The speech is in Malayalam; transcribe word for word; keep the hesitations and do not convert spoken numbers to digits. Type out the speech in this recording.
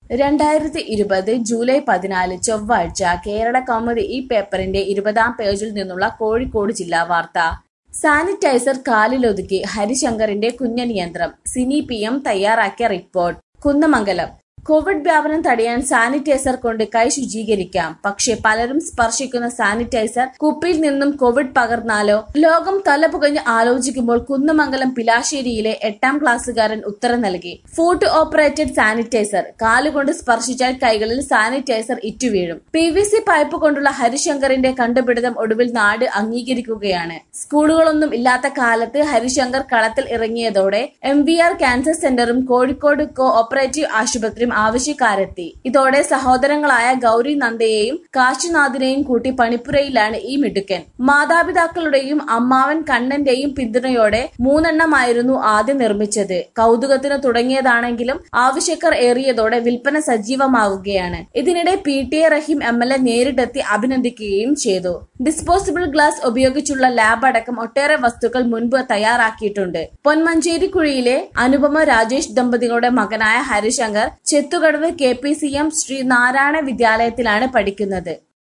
രണ്ടായിരത്തി ഇരുപത് ജൂലൈ പതിനാല് ചൊവ്വാഴ്ച കേരള കൗമുദി ഈ പേപ്പറിന്റെ ഇരുപതാം പേജിൽ നിന്നുള്ള കോഴിക്കോട് ജില്ലാ വാർത്ത. സാനിറ്റൈസർ കാലിലൊതുക്കി ഹരിശങ്കറിന്റെ കുഞ്ഞൻ യന്ത്രം. സിനി പി എം തയ്യാറാക്കിയ റിപ്പോർട്ട്. കുന്നമംഗലം. കോവിഡ് വ്യാപനം തടയാൻ സാനിറ്റൈസർ കൊണ്ട് കൈ ശുചീകരിക്കാം. പക്ഷേ പലരും സ്പർശിക്കുന്ന സാനിറ്റൈസർ കുപ്പിയിൽ നിന്നും കോവിഡ് പകർന്നാലോ? ലോകം തലപുകഞ്ഞ് ആലോചിക്കുമ്പോൾ കുന്നമംഗലം പിലാശ്ശേരിയിലെ എട്ടാം ക്ലാസ്സുകാരൻ ഉത്തരം നൽകി. Foot operated sanitiser. കാലുകൊണ്ട് സ്പർശിച്ചാൽ കൈകളിൽ സാനിറ്റൈസർ ഇറ്റുവീഴും. പി വി സി പൈപ്പ് കൊണ്ടുള്ള ഹരിശങ്കറിന്റെ കണ്ടുപിടുത്തം ഒടുവിൽ നാട് അംഗീകരിക്കുകയാണ്. സ്കൂളുകളൊന്നും ഇല്ലാത്ത കാലത്ത് ഹരിശങ്കർ കളത്തിൽ ഇറങ്ങിയതോടെ എം വി ആർ ക്യാൻസർ സെന്ററും കോഴിക്കോട് കോ ഓപ്പറേറ്റീവ് ആശുപത്രിയും ആവശ്യക്കാരെത്തി. ഇതോടെ സഹോദരങ്ങളായ ഗൗരി നന്ദയെയും കാശിനാഥിനെയും കൂട്ടി പണിപ്പുരയിലാണ് ഈ മിടുക്കൻ. മാതാപിതാക്കളുടെയും അമ്മാവൻ കണ്ണന്റെയും പിന്തുണയോടെ മൂന്നെണ്ണമായിരുന്നു ആദ്യം നിർമ്മിച്ചത്. കൗതുകത്തിന് തുടങ്ങിയതാണെങ്കിലും ആവശ്യക്കാർ ഏറിയതോടെ വിൽപ്പന സജീവമാവുകയാണ്. ഇതിനിടെ P T A Rahim M L A നേരിട്ടെത്തി അഭിനന്ദിക്കുകയും ചെയ്തു. ഡിസ്പോസിബിൾ ഗ്ലാസ് ഉപയോഗിച്ചുള്ള ലാബ് അടക്കം ഒട്ടേറെ വസ്തുക്കൾ മുൻപ് തയ്യാറാക്കിയിട്ടുണ്ട്. പൊന്മഞ്ചേരിക്കുഴിയിലെ അനുപമ രാജേഷ് ദമ്പതികളുടെ മകനായ Harishankar Chethukadavu K P C M Sree Narayana വിദ്യാലയത്തിലാണ് പഠിക്കുന്നത്.